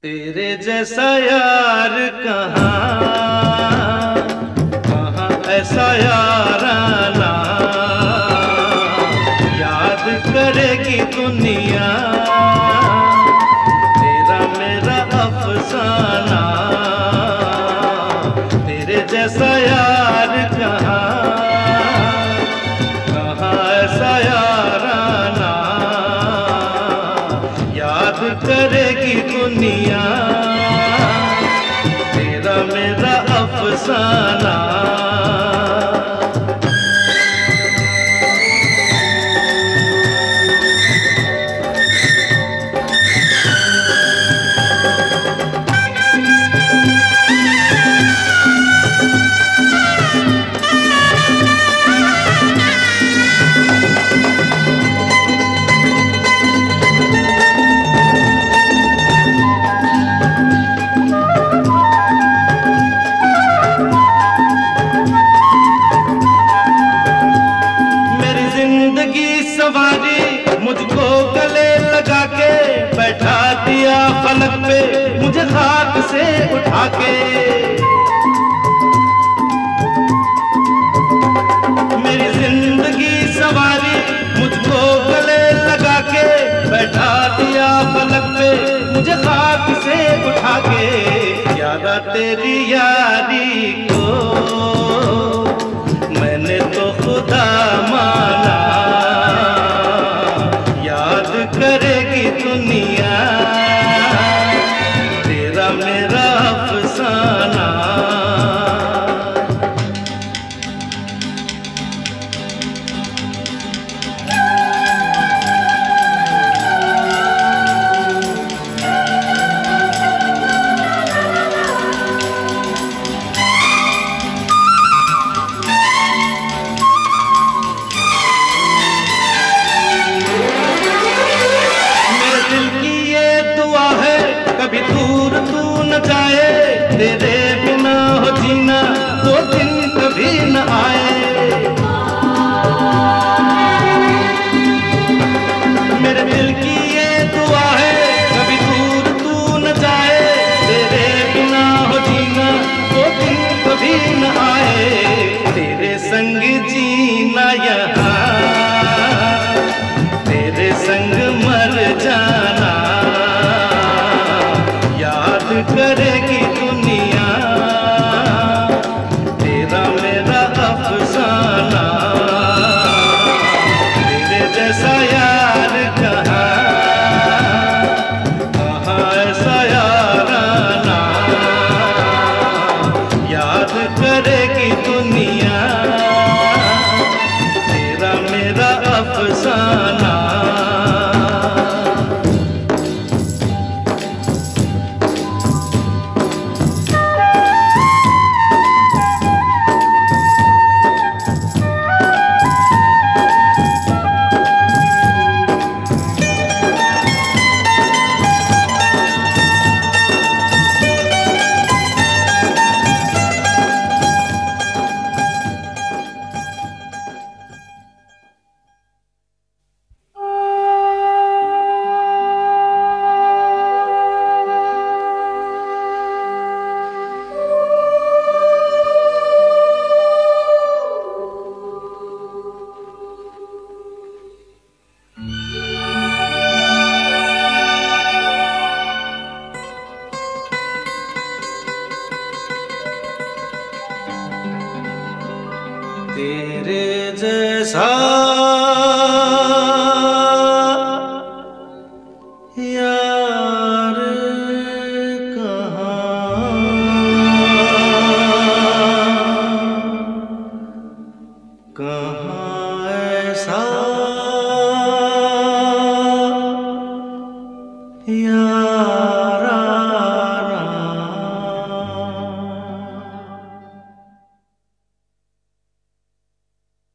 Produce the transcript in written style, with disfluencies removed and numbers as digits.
तेरे जैसा यार कहाँ कहाँ ऐसा यार आना, याद करेगी दुनिया तेरा मेरा अफसाना। तेरे जैसा यार कहाँ कहाँ ऐसा यार आना, याद करेगी दुनिया तेरा मेरा अफसाना। मुझको गले लगा के बैठा दिया फलक पे, मुझे खाक से उठा के। मेरी जिंदगी सवारी मुझको गले लगा के बैठा दिया फलक पे, मुझे खाक से उठा के। याद तेरी यारी को मैंने तो खुदा माना, करेगी दुनिया तेरा मेरा अफसाना। कभी दूर तू न जाए, तेरे बिना हो जीना वो दिन कभी न आए। मेरे दिल की ये दुआ है कभी दूर तू न जाए, तेरे बिना हो जीना वो दिन कभी न आए। तेरे संग जीना यहाँ, तेरे संग मर जाना, करेगी दुनिया तेरा मेरा अफसाना। तेरे जैसा यार कहाँ कहाँ ऐसा यार आना, याद करेगी दुनिया तेरा मेरा अफसाना। तेरे जैसा